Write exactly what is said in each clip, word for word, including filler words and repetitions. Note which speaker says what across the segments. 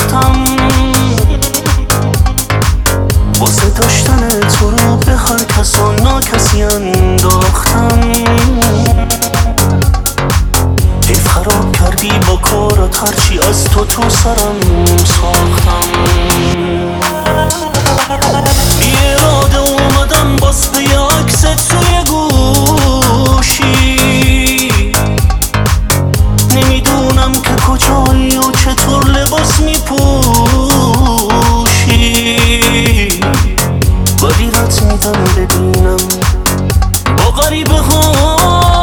Speaker 1: ساختم، واسه داشتن تو رو به هر کس و ناکسی انداختم. حیف خراب کردی با کارات، هرچی از تو تو سرم ساختم. بی اراده اومدم باز به یه عکس توی گوشی، نمیدونم که کجایی و چطور لباس میپوشی، ولی رد میدم ببینم با غریبه ها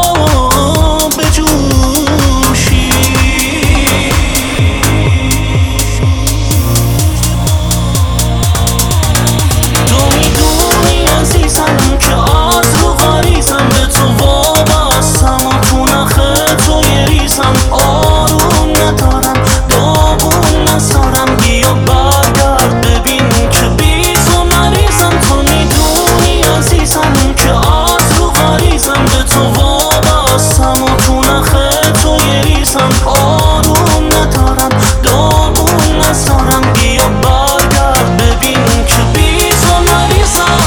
Speaker 1: بجوشی. تو میدونی عزیزم که از رو غریزم به تو وابستم و تو نخه تو یه ریزم. آروم ندارم داغون نذارم، بیا برگرد ببین که بی تو مریضم. تو میدونی عزیزم که از رو غریزم به تو وابستم و تو نخه تو یه ریزم. آروم ندارم داغون نذارم، بیا برگرد ببین که بی تو مریضم.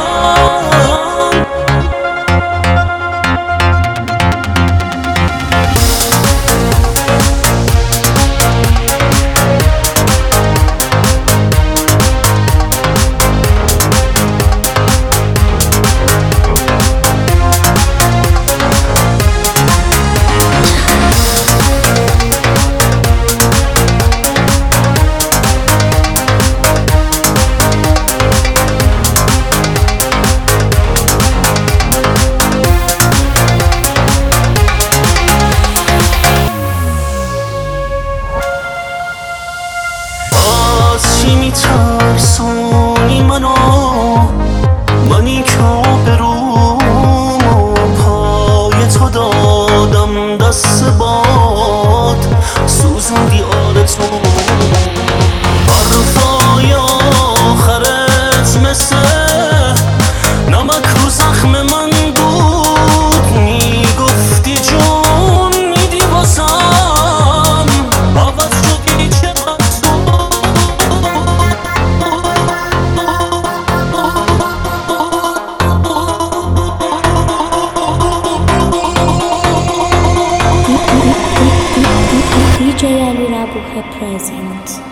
Speaker 1: چی میترسونی منو، منی که آبروم و پای تو دادم دست باد، سوزوندی آرزو. حرفای آخرت مثل نمک رو زخم من بود، میگفتی جون میدی بازم، عوض شدی چقدر
Speaker 2: D J Ali Rabuhe present.